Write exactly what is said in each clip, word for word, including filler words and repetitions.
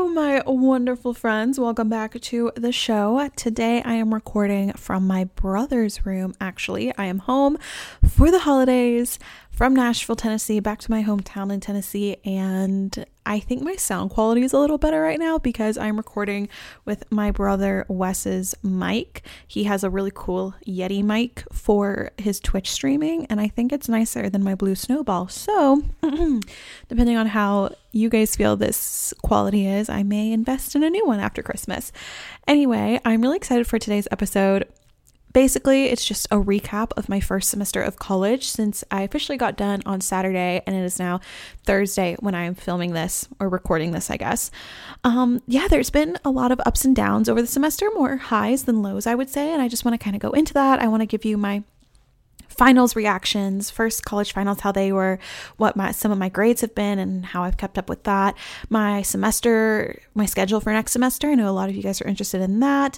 my wonderful friends. Welcome back to the show. Today I am recording from my brother's room. Actually, I am home for the holidays from Nashville, Tennessee, back to my hometown in Tennessee, and I think my sound quality is a little better right now because I'm recording with my brother Wes's mic. He has a really cool Yeti mic for his Twitch streaming, and I think it's nicer than my Blue Snowball. So, depending on how you guys feel this quality is, I may invest in a new one after Christmas. Anyway, I'm really excited for today's episode. Basically, it's just a recap of my first semester of college since I officially got done on Saturday and it is now Thursday when I'm filming this or recording this, I guess. Um, yeah, there's been a lot of ups and downs over the semester, more highs than lows, I would say. And I just want to kind of go into that. I want to give you my finals reactions, first college finals, how they were, what my some of my grades have been and how I've kept up with that. My semester, my schedule for next semester. I know a lot of you guys are interested in that.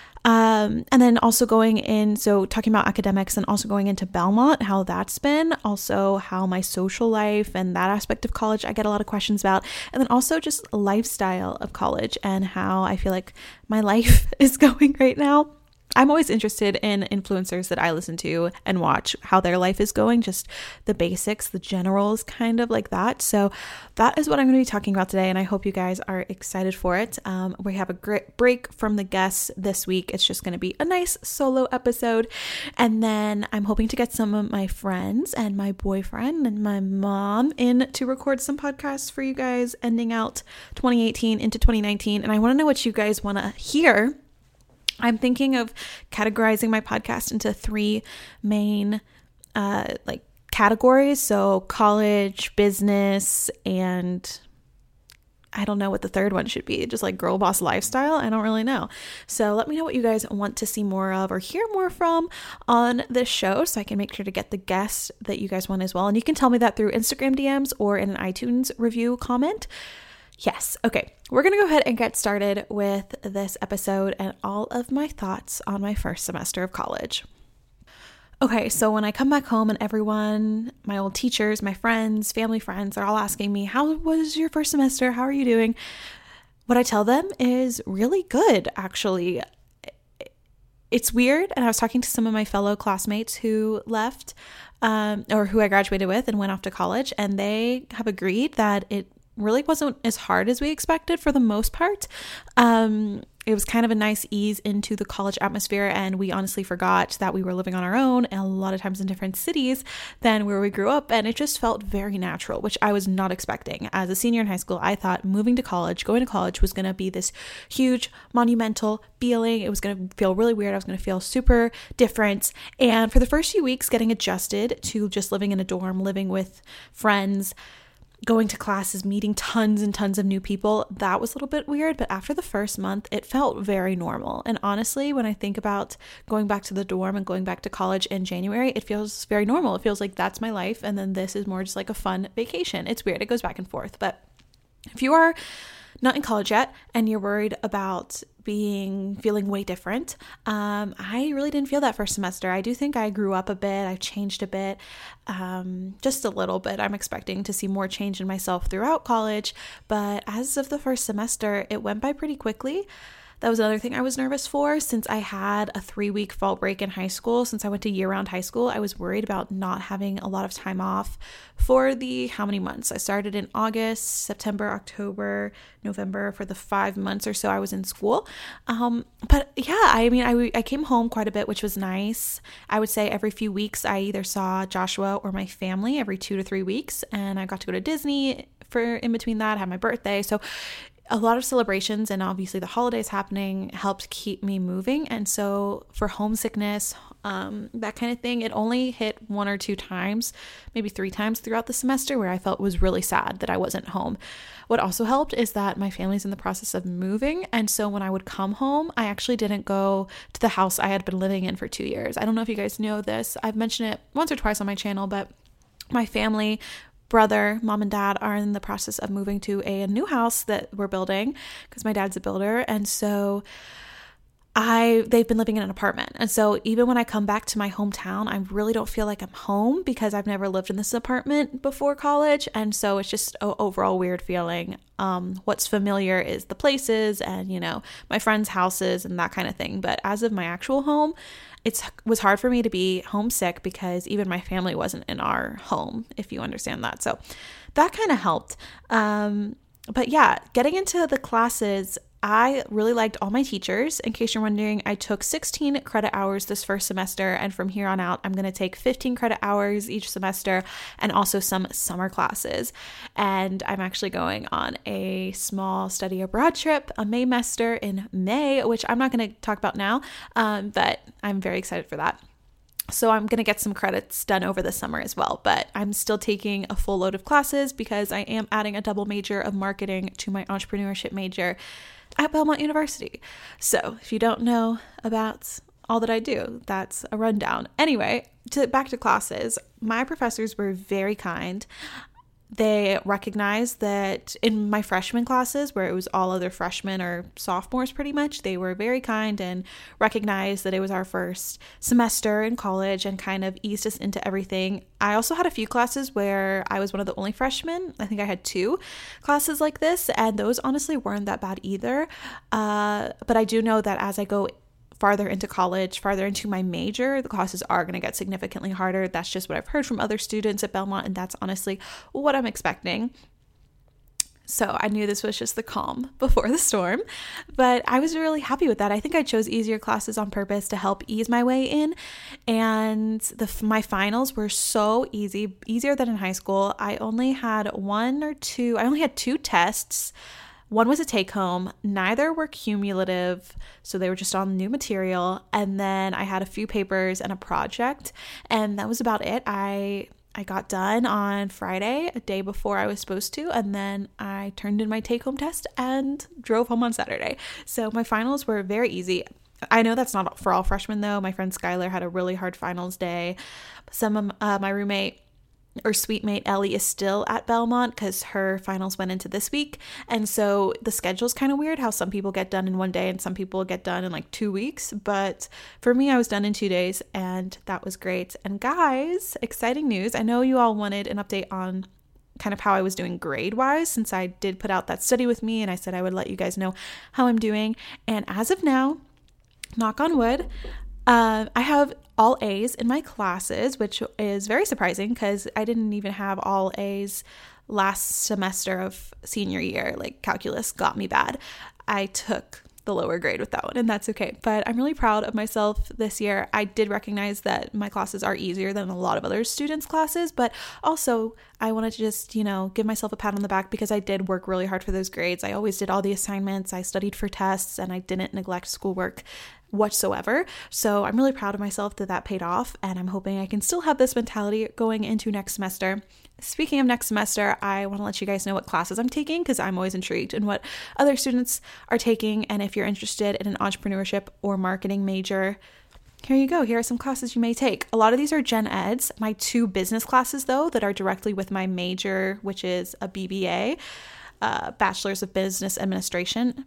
Um, and then also going in, so talking about academics and also going into Belmont, how that's been, also how my social life and that aspect of college, I get a lot of questions about, and then also just lifestyle of college and how I feel like my life is going right now. I'm always interested in influencers that I listen to and watch how their life is going, just the basics, the generals, kind of like that. So that is what I'm going to be talking about today, and I hope you guys are excited for it. Um, we have a great break from the guests this week. It's just going to be a nice solo episode, and then I'm hoping to get some of my friends and my boyfriend and my mom in to record some podcasts for you guys ending out twenty eighteen into twenty nineteen, and I want to know what you guys want to hear. I'm thinking of categorizing my podcast into three main uh, like categories. So college, business, and I don't know what the third one should be. Just like girl boss lifestyle. I don't really know. So let me know what you guys want to see more of or hear more from on this show so I can make sure to get the guests that you guys want as well. And you can tell me that through Instagram D Ms or in an iTunes review comment. Yes. Okay. We're going to go ahead and get started with this episode and all of my thoughts on my first semester of college. Okay. So when I come back home and everyone, my old teachers, my friends, family friends, they're all asking me, how was your first semester? How are you doing? What I tell them is really good, actually. It's weird. And I was talking to some of my fellow classmates who left um, or who I graduated with and went off to college, and they have agreed that it really wasn't as hard as we expected for the most part. Um, it was kind of a nice ease into the college atmosphere, and we honestly forgot that we were living on our own and a lot of times in different cities than where we grew up, and it just felt very natural, which I was not expecting. As a senior in high school, I thought moving to college, going to college was going to be this huge monumental feeling. It was going to feel really weird. I was going to feel super different, and for the first few weeks, getting adjusted to just living in a dorm, living with friends, going to classes, meeting tons and tons of new people, that was a little bit weird. But after the first month, it felt very normal. And honestly, when I think about going back to the dorm and going back to college in January, it feels very normal. It feels like that's my life. And then this is more just like a fun vacation. It's weird. It goes back and forth. But if you are not in college yet and you're worried about being feeling way different, um, I really didn't feel that first semester. I do think I grew up a bit. I've changed a bit, um, just a little bit. I'm expecting to see more change in myself throughout college, but as of the first semester, it went by pretty quickly. That was another thing I was nervous for since I had a three-week fall break in high school. Since I went to year-round high school, I was worried about not having a lot of time off for the how many months? I started in August, September, October, November, for the five months or so I was in school. Um, but yeah, I mean, I, I came home quite a bit, which was nice. I would say every few weeks, I either saw Joshua or my family every two to three weeks, and I got to go to Disney for in between that, had my birthday. So a lot of celebrations and obviously the holidays happening helped keep me moving. And so for homesickness, um, that kind of thing, it only hit one or two times, maybe three times throughout the semester where I felt was really sad that I wasn't home. What also helped is that my family's in the process of moving. And so when I would come home, I actually didn't go to the house I had been living in for two years. I don't know if you guys know this. I've mentioned it once or twice on my channel, but my family, brother, mom and dad are in the process of moving to a, a new house that we're building because my dad's a builder. And so I they've been living in an apartment. And so even when I come back to my hometown, I really don't feel like I'm home because I've never lived in this apartment before college. And so it's just an overall weird feeling. Um, what's familiar is the places and, you know, my friends' houses and that kind of thing. But as of my actual home, it was hard for me to be homesick because even my family wasn't in our home, if you understand that. So that kind of helped. Um, but yeah, getting into the classes, I really liked all my teachers. In case you're wondering, I took sixteen credit hours this first semester, and from here on out, I'm going to take fifteen credit hours each semester and also some summer classes. And I'm actually going on a small study abroad trip, a Maymester in May, which I'm not going to talk about now, um, but I'm very excited for that. So I'm going to get some credits done over the summer as well, but I'm still taking a full load of classes because I am adding a double major of marketing to my entrepreneurship major at Belmont University. So if you don't know about all that I do, that's a rundown. Anyway, to back to classes, my professors were very kind. They recognized that in my freshman classes, where it was all other freshmen or sophomores pretty much, they were very kind and recognized that it was our first semester in college and kind of eased us into everything. I also had a few classes where I was one of the only freshmen. I think I had two classes like this, and those honestly weren't that bad either. Uh, but I do know that as I go farther into college, farther into my major, the classes are going to get significantly harder. That's just what I've heard from other students at Belmont, and that's honestly what I'm expecting. So I knew this was just the calm before the storm, but I was really happy with that. I think I chose easier classes on purpose to help ease my way in, and the my finals were so easy, easier than in high school. I only had one or two, I only had two tests. One was a take-home, neither were cumulative, so they were just on new material, and then I had a few papers and a project, and that was about it. I I got done on Friday, a day before I was supposed to, and then I turned in my take-home test and drove home on Saturday. So my finals were very easy. I know that's not for all freshmen, though. My friend Skylar had a really hard finals day. Some of uh, my roommate or sweet mate Ellie is still at Belmont because her finals went into this week. And so the schedule's kind of weird how some people get done in one day and some people get done in like two weeks. But for me, I was done in two days and that was great. And guys, exciting news. I know you all wanted an update on kind of how I was doing grade wise, since I did put out that study with me and I said I would let you guys know how I'm doing. And as of now, knock on wood, uh, I have all A's in my classes, which is very surprising because I didn't even have all A's last semester of senior year. Like calculus got me bad. I took the lower grade with that one, and that's okay. But I'm really proud of myself this year. I did recognize that my classes are easier than a lot of other students' classes, but also I wanted to just, you know, give myself a pat on the back because I did work really hard for those grades. I always did all the assignments, I studied for tests, and I didn't neglect schoolwork whatsoever. So I'm really proud of myself that that paid off, and I'm hoping I can still have this mentality going into next semester. Speaking of next semester, I want to let you guys know what classes I'm taking because I'm always intrigued in what other students are taking. And if you're interested in an entrepreneurship or marketing major, here you go. Here are some classes you may take. A lot of these are gen eds. My two business classes, though, that are directly with my major, which is a B B A, uh, Bachelor's of Business Administration,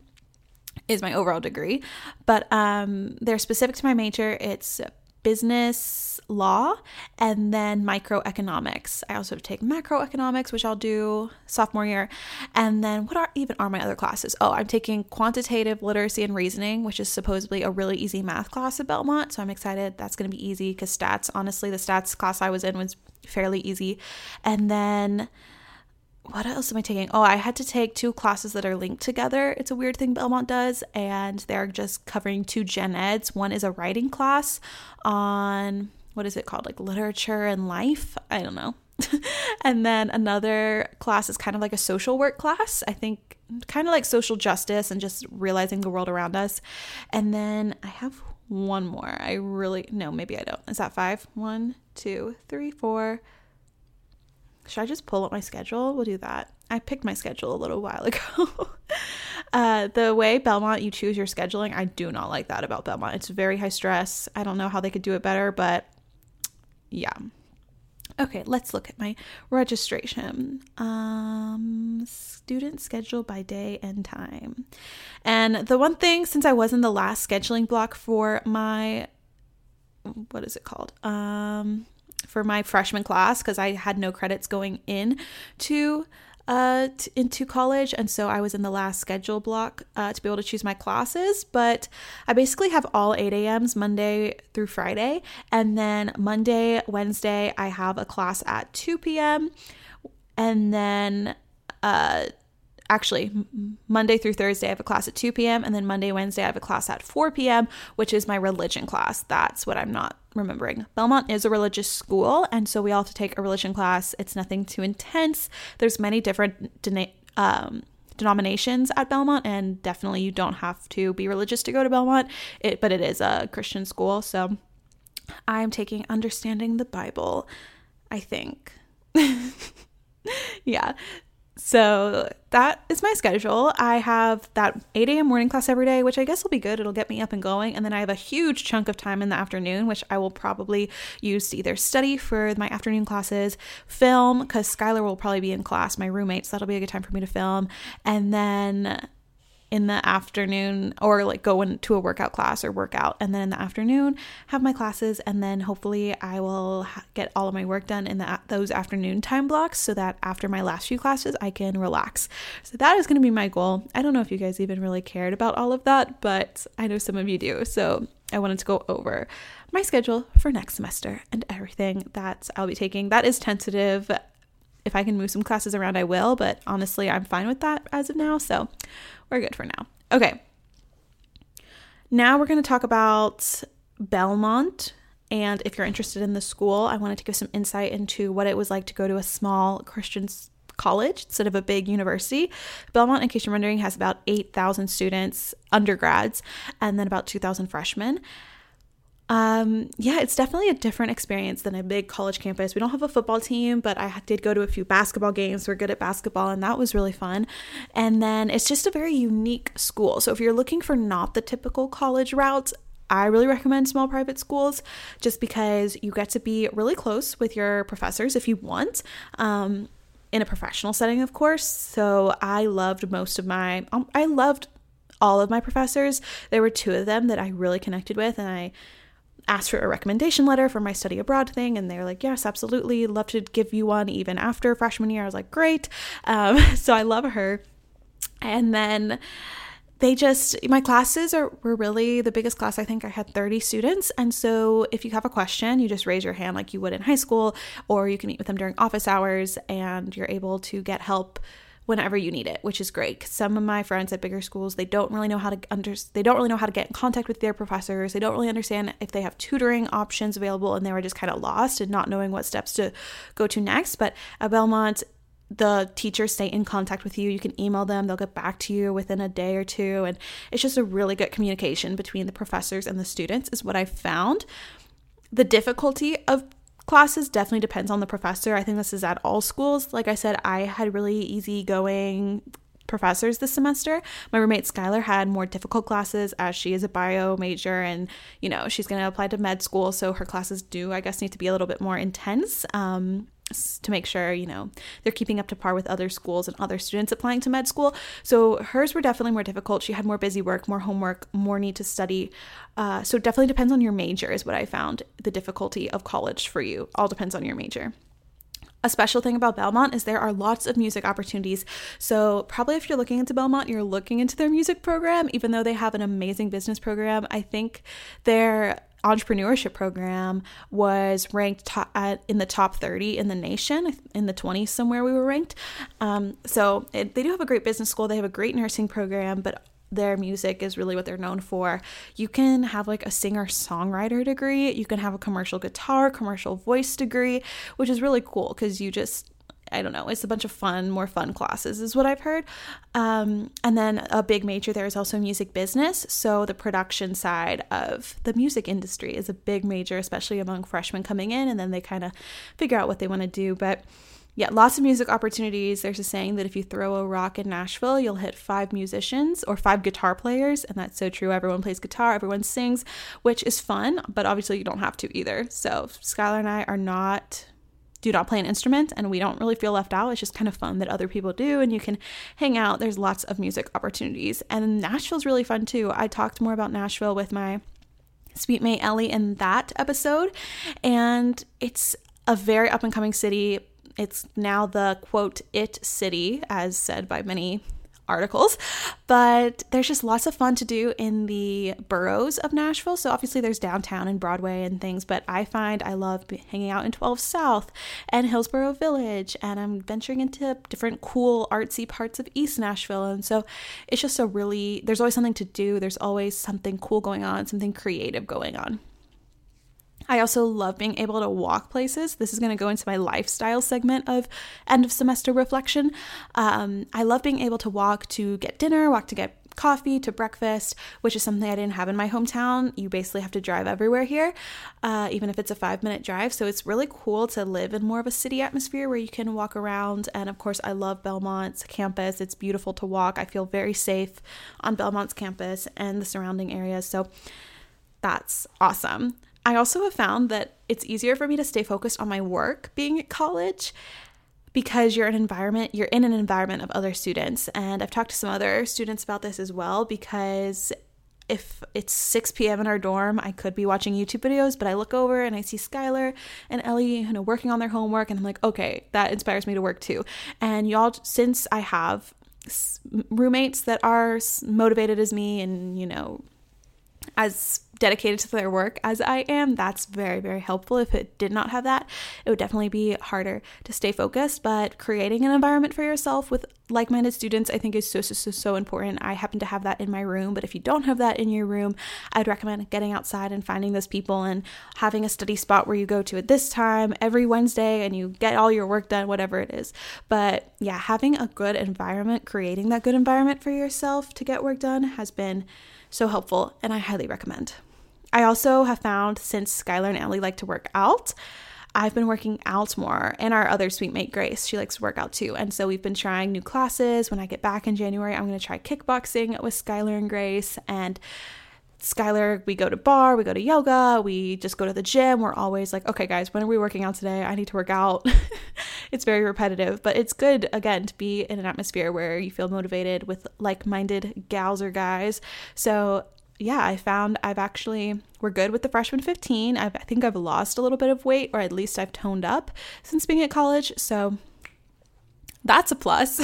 is my overall degree. But um, they're specific to my major. It's business law and then microeconomics. I also take macroeconomics, which I'll do sophomore year. And then what are even are my other classes? Oh, I'm taking quantitative literacy and reasoning, which is supposedly a really easy math class at Belmont. So I'm excited. That's going to be easy because stats, honestly, the stats class I was in was fairly easy. And then what else am I taking? Oh, I had to take two classes that are linked together. It's a weird thing Belmont does, and they're just covering two gen eds. One is a writing class on, what is it called? Like literature and life? I don't know. And then another class is kind of like a social work class. I think kind of like social justice and just realizing the world around us. And then I have one more. I really, no, maybe I don't. Is that five? One, two, three, four. Should I just pull up my schedule? We'll do that. I picked my schedule a little while ago. uh, the way Belmont, you choose your scheduling, I do not like that about Belmont. It's very high stress. I don't know how they could do it better, but yeah. Okay, let's look at my registration. Um, student schedule by day and time. And the one thing, since I was in the last scheduling block for my, what is it called? Um, for my freshman class, because I had no credits going in to uh t- into college, and so I was in the last schedule block uh, to be able to choose my classes. But I basically have all eight a.m.s Monday through Friday, and then Monday, Wednesday I have a class at two p.m. and then uh actually Monday through Thursday I have a class at two p.m. and then Monday, Wednesday I have a class at four p.m., which is my religion class. That's what I'm not remembering. Belmont is a religious school, and so we all have to take a religion class. It's nothing too intense. There's many different de- um, denominations at Belmont, and definitely you don't have to be religious to go to Belmont, it, but it is a Christian school. So I'm taking Understanding the Bible, I think. Yeah. So that is my schedule. I have that eight a.m. morning class every day, which I guess will be good. It'll get me up and going. And then I have a huge chunk of time in the afternoon, which I will probably use to either study for my afternoon classes, film, because Skylar will probably be in class, my roommate, so that'll be a good time for me to film. And then in the afternoon, or like go into a workout class or workout, and then in the afternoon have my classes, and then hopefully I will ha- get all of my work done in the, those afternoon time blocks, so that after my last few classes I can relax. So that is going to be my goal. I don't know if you guys even really cared about all of that, but I know some of you do, so I wanted to go over my schedule for next semester and everything that I'll be taking. That is tentative. If I can move some classes around, I will, but honestly, I'm fine with that as of now, so we're good for now. Okay. Now we're going to talk about Belmont, and if you're interested in the school, I wanted to give some insight into what it was like to go to a small Christian college instead of a big university. Belmont, in case you're wondering, has about eight thousand students, undergrads, and then about two thousand freshmen. Um, yeah, it's definitely a different experience than a big college campus. We don't have a football team, but I did go to a few basketball games. We're good at basketball, and that was really fun. And then it's just a very unique school. So if you're looking for not the typical college route, I really recommend small private schools, just because you get to be really close with your professors if you want, um, in a professional setting, of course. So I loved most of my, um, I loved all of my professors. There were two of them that I really connected with, and I asked for a recommendation letter for my study abroad thing, and they were like, yes, absolutely, love to give you one even after freshman year. I was like, great. Um, so I love her. And then they just, my classes are were really, the biggest class, I think I had thirty students. And so if you have a question, you just raise your hand like you would in high school, or you can meet with them during office hours, and you're able to get help whenever you need it, which is great. Some of my friends at bigger schools, they don't really know how to under, they don't really know how to get in contact with their professors. They don't really understand if they have tutoring options available, and they were just kind of lost and not knowing what steps to go to next. But at Belmont, the teachers stay in contact with you. You can email them. They'll get back to you within a day or two. And it's just a really good communication between the professors and the students is what I've found. The difficulty of classes definitely depends on the professor. I think this is at all schools. Like I said, I had really easygoing professors this semester. My roommate Skylar had more difficult classes, as she is a bio major, and you know, she's going to apply to med school, so her classes do, I guess, need to be a little bit more intense um, to make sure, you know, they're keeping up to par with other schools and other students applying to med school. So hers were definitely more difficult. She had more busy work, more homework, more need to study. Uh, so it definitely depends on your major is what I found. The difficulty of college for you all depends on your major. A special thing about Belmont is there are lots of music opportunities. So probably if you're looking into Belmont, you're looking into their music program, even though they have an amazing business program. I think their entrepreneurship program was ranked top, at, in the top thirty in the nation, in the twenties somewhere we were ranked. Um, so it, they do have a great business school. They have a great nursing program, but their music is really what they're known for. You can have like a singer-songwriter degree. You can have a commercial guitar, commercial voice degree, which is really cool because you just, I don't know, it's a bunch of fun, more fun classes is what I've heard. Um, and then a big major there is also music business. So the production side of the music industry is a big major, especially among freshmen coming in, and then they kind of figure out what they want to do. But yeah, lots of music opportunities. There's a saying that if you throw a rock in Nashville, you'll hit five musicians or five guitar players. And that's so true. Everyone plays guitar, everyone sings, which is fun, but obviously you don't have to either. So Skylar and I are not do not play an instrument, and we don't really feel left out. It's just kind of fun that other people do, and you can hang out. There's lots of music opportunities, and Nashville's really fun too. I talked more about Nashville with my sweet mate Ellie in that episode, and it's a very up and coming city. It's now the quote it city, as said by many articles, but there's just lots of fun to do in the boroughs of Nashville. So obviously there's downtown and Broadway and things, but I find I love hanging out in twelve South and Hillsborough Village, and I'm venturing into different cool artsy parts of East Nashville. And so it's just a really, there's always something to do. There's always something cool going on, something creative going on. I also love being able to walk places. This is going to go into my lifestyle segment of end of semester reflection. Um, I love being able to walk to get dinner, walk to get coffee, to breakfast, which is something I didn't have in my hometown. You basically have to drive everywhere here, uh, even if it's a five minute drive. So it's really cool to live in more of a city atmosphere where you can walk around. And of course, I love Belmont's campus. It's beautiful to walk. I feel very safe on Belmont's campus and the surrounding areas. So that's awesome. I also have found that it's easier for me to stay focused on my work being at college because you're in an environment, you're in an environment of other students. And I've talked to some other students about this as well, because if it's six p.m. in our dorm, I could be watching YouTube videos, but I look over and I see Skylar and Ellie, you know, working on their homework, and I'm like, okay, that inspires me to work too. And y'all, since I have roommates that are motivated as me and, you know, as dedicated to their work as I am, that's very, very helpful. If it did not have that, it would definitely be harder to stay focused. But creating an environment for yourself with like-minded students, I think is so, so, so, so important. I happen to have that in my room, but if you don't have that in your room, I'd recommend getting outside and finding those people and having a study spot where you go to at this time every Wednesday and you get all your work done, whatever it is. But yeah, having a good environment, creating that good environment for yourself to get work done has been so helpful, and I highly recommend. I also have found, since Skylar and Ellie like to work out, I've been working out more, and our other sweet mate Grace, she likes to work out too. And so we've been trying new classes. When I get back in January, I'm going to try kickboxing with Skylar and Grace. And Skylar, we go to bar, we go to yoga, we just go to the gym. We're always like, okay guys, when are we working out today? I need to work out. It's very repetitive, but it's good, again, to be in an atmosphere where you feel motivated with like-minded gals or guys. So yeah, I found I've actually, we're good with the freshman fifteen. I've, I think I've lost a little bit of weight, or at least I've toned up since being at college. So that's a plus.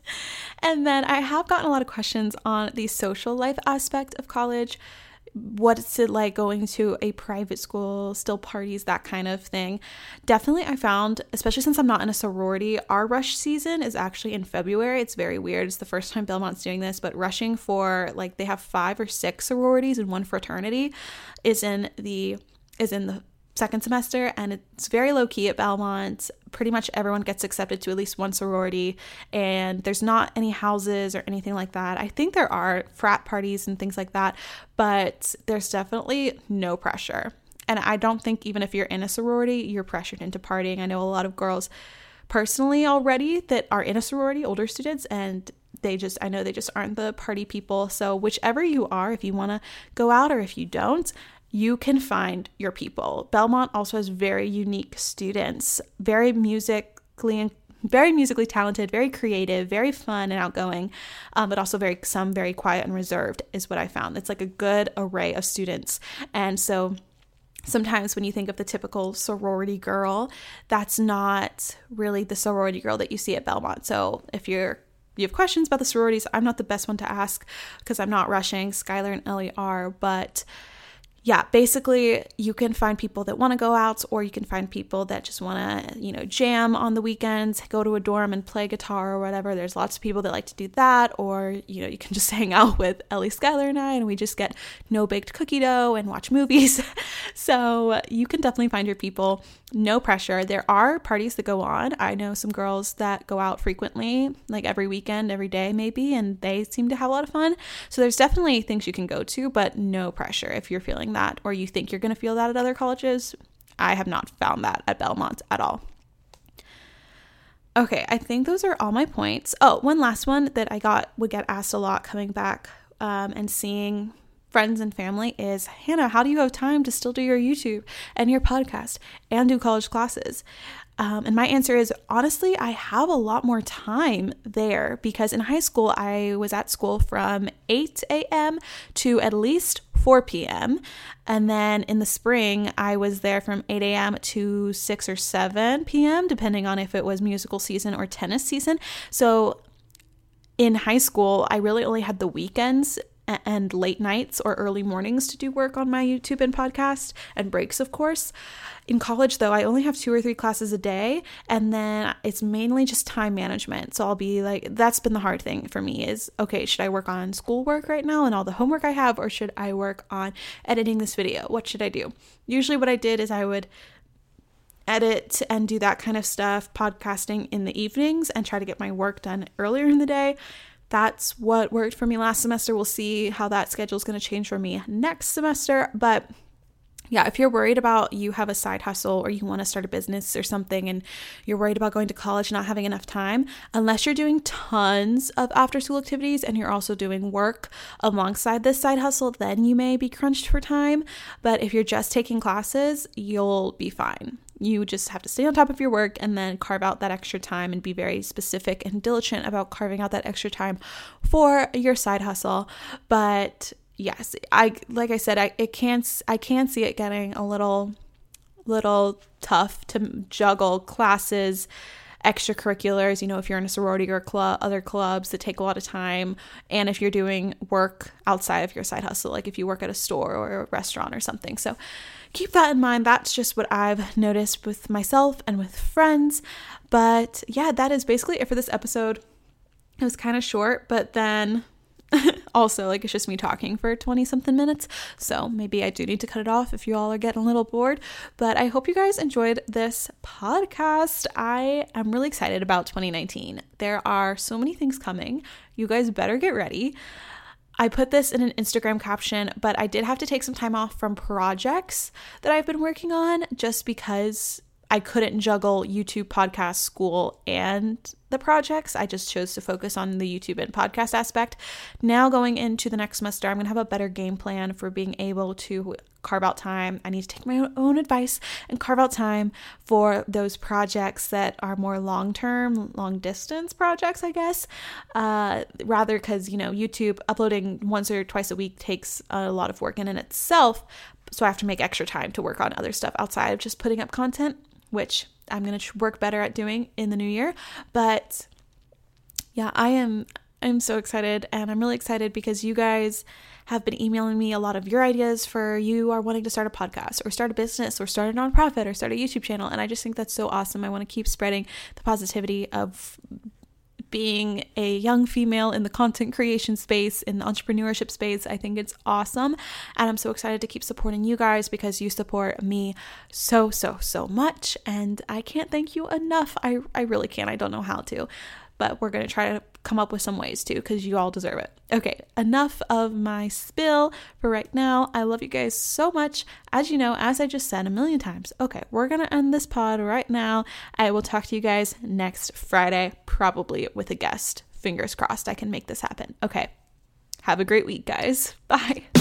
And then I have gotten a lot of questions on the social life aspect of college. What's it like going to a private school, still parties, that kind of thing? Definitely, I found, especially since I'm not in a sorority, our rush season is actually in February. It's very weird. It's the first time Belmont's doing this, but rushing for, like, they have five or six sororities and one fraternity is in the is in the second semester, and it's very low key at Belmont. Pretty much everyone gets accepted to at least one sorority, and there's not any houses or anything like that. I think there are frat parties and things like that, but there's definitely no pressure. And I don't think even if you're in a sorority, you're pressured into partying. I know a lot of girls personally already that are in a sorority, older students, and they just, I know they just aren't the party people. So whichever you are, if you want to go out or if you don't, you can find your people. Belmont also has very unique students, very musically and very musically talented, very creative, very fun and outgoing, um, but also very some very quiet and reserved is what I found. It's like a good array of students. And so sometimes when you think of the typical sorority girl, that's not really the sorority girl that you see at Belmont. So if you're you have questions about the sororities, I'm not the best one to ask because I'm not rushing. Skylar and Ellie are, but yeah, basically you can find people that want to go out, or you can find people that just want to, you know, jam on the weekends, go to a dorm and play guitar or whatever. There's lots of people that like to do that, or, you know, you can just hang out with Ellie, Skylar, and I, and we just get no-baked cookie dough and watch movies. So you can definitely find your people. No pressure. There are parties that go on. I know some girls that go out frequently, like every weekend, every day maybe, and they seem to have a lot of fun. So there's definitely things you can go to, but no pressure if you're feeling that or you think you're going to feel that at other colleges. I have not found that at Belmont at all. Okay, I think those are all my points. Oh, one last one that I got would get asked a lot coming back um, and seeing friends and family is, Hannah, how do you have time to still do your YouTube and your podcast and do college classes? Um, and my answer is, honestly, I have a lot more time there because in high school, I was at school from eight a.m. to at least four p.m. And then in the spring, I was there from eight a.m. to six or seven p.m., depending on if it was musical season or tennis season. So in high school, I really only had the weekends and late nights or early mornings to do work on my YouTube and podcast, and breaks, of course. In college, though, I only have two or three classes a day, and then it's mainly just time management. So I'll be like, that's been the hard thing for me is, okay, should I work on schoolwork right now and all the homework I have, or should I work on editing this video? What should I do? Usually what I did is I would edit and do that kind of stuff, podcasting in the evenings, and try to get my work done earlier in the day. That's what worked for me last semester. We'll see how that schedule is going to change for me next semester. But yeah, if you're worried about you have a side hustle or you want to start a business or something and you're worried about going to college and not having enough time, unless you're doing tons of after school activities and you're also doing work alongside this side hustle, then you may be crunched for time. But if you're just taking classes, you'll be fine. You just have to stay on top of your work and then carve out that extra time and be very specific and diligent about carving out that extra time for your side hustle. But yes, I like I said, I it can't I can see it getting a little little tough to juggle classes, extracurriculars, you know, if you're in a sorority or club, other clubs that take a lot of time, and if you're doing work outside of your side hustle, like if you work at a store or a restaurant or something. So keep that in mind. That's just what I've noticed with myself and with friends. But yeah, that is basically it for this episode. It was kind of short, but then also, like, it's just me talking for twenty something minutes. So maybe I do need to cut it off if you all are getting a little bored. But I hope you guys enjoyed this podcast. I am really excited about twenty nineteen. There are so many things coming. You guys better get ready. I put this in an Instagram caption, but I did have to take some time off from projects that I've been working on just because I couldn't juggle YouTube, podcast, school, and the projects. I just chose to focus on the YouTube and podcast aspect. Now going into the next semester, I'm going to have a better game plan for being able to carve out time. I need to take my own advice and carve out time for those projects that are more long-term, long-distance projects, I guess, uh, rather because, you know, YouTube uploading once or twice a week takes a lot of work in and itself. So I have to make extra time to work on other stuff outside of just putting up content, which I'm going to work better at doing in the new year. But yeah, I am I'm so excited, and I'm really excited because you guys have been emailing me a lot of your ideas for you are wanting to start a podcast or start a business or start a nonprofit or start a YouTube channel. And I just think that's so awesome. I want to keep spreading the positivity of being a young female in the content creation space, in the entrepreneurship space. I think it's awesome. And I'm so excited to keep supporting you guys because you support me so, so, so much. And I can't thank you enough. I, I really can't. I don't know how to. But we're going to try to come up with some ways too, because you all deserve it. Okay, enough of my spill for right now. I love you guys so much. As you know, as I just said a million times. Okay, we're going to end this pod right now. I will talk to you guys next Friday, probably with a guest. Fingers crossed I can make this happen. Okay, have a great week, guys. Bye.